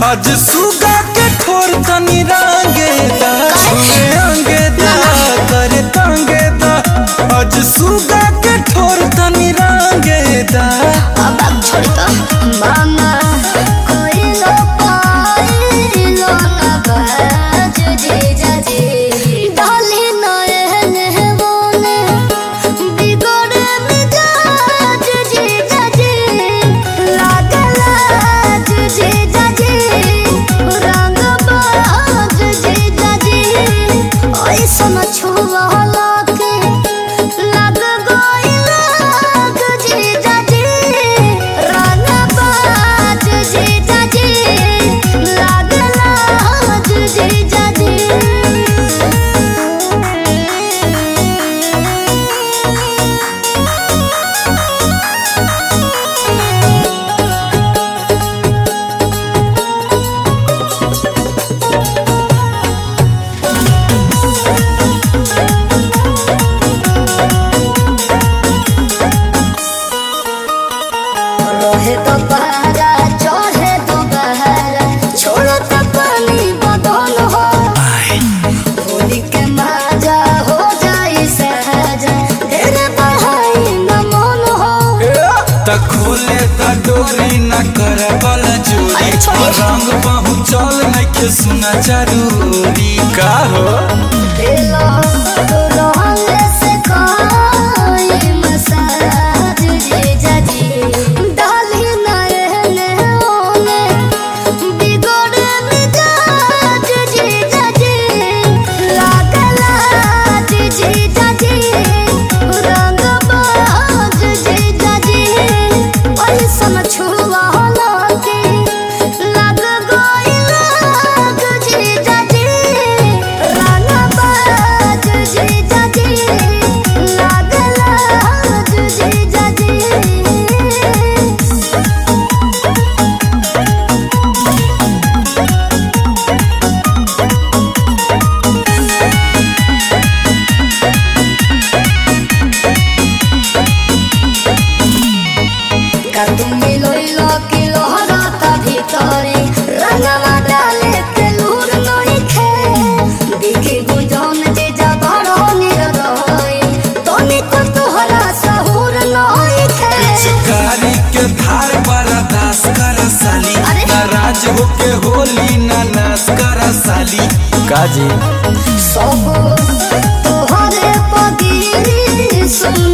आज सुगा के ठोर तनी रांगे दा छुए अंगे दा करे तांगे दा आज सुगा के ठोर तनी रांगे दा अब छोड़ तो मामा कोई लो पाई लो ना बाज जी जाजी डाली ना एहने बोले बिगड़े मिजाज जी जाजी लागला जी जाजी रंग बाज जी जाजी ऐसा न छुआ लाके लग गई लाग जी जाजी रंग बाज जी जाजी लागला जी जाजी रहे तो बहरा चढ़े तो बहरा छोड़ो तो पानी बदल हो होली के मजा हो जाई सहजा तेरे बढ़ाई न मन हो त खोले त डोरी न कर बल जोरी अरे छोड़ी। रंग पहुँचल नइखे सुना जरूरी का हो दिलो तो रहले से कोई मसाज जी जाजी डाली ना एहने ओने बिगड़े मिजाज जी जाजी लागला जी जाजी रंग बाज जी जाजी ऐसा छुआ लागे लग गई लाग जी जाजी रंग बाज जी जाजी लागला जी जाजी का तुम मिलोइलो कि लोहराता भीतरे रंगवा डाले के लूर नहीं खे दिखी गुंजन जे जगड़ो निरदोई तोनी को तोहरा सहूर नहीं खे चिकारी के धार बर्दाश्त कर साली अरे। नाराज होके होली ना नाश कर साली काजी सब तोहरे पगिरी सुन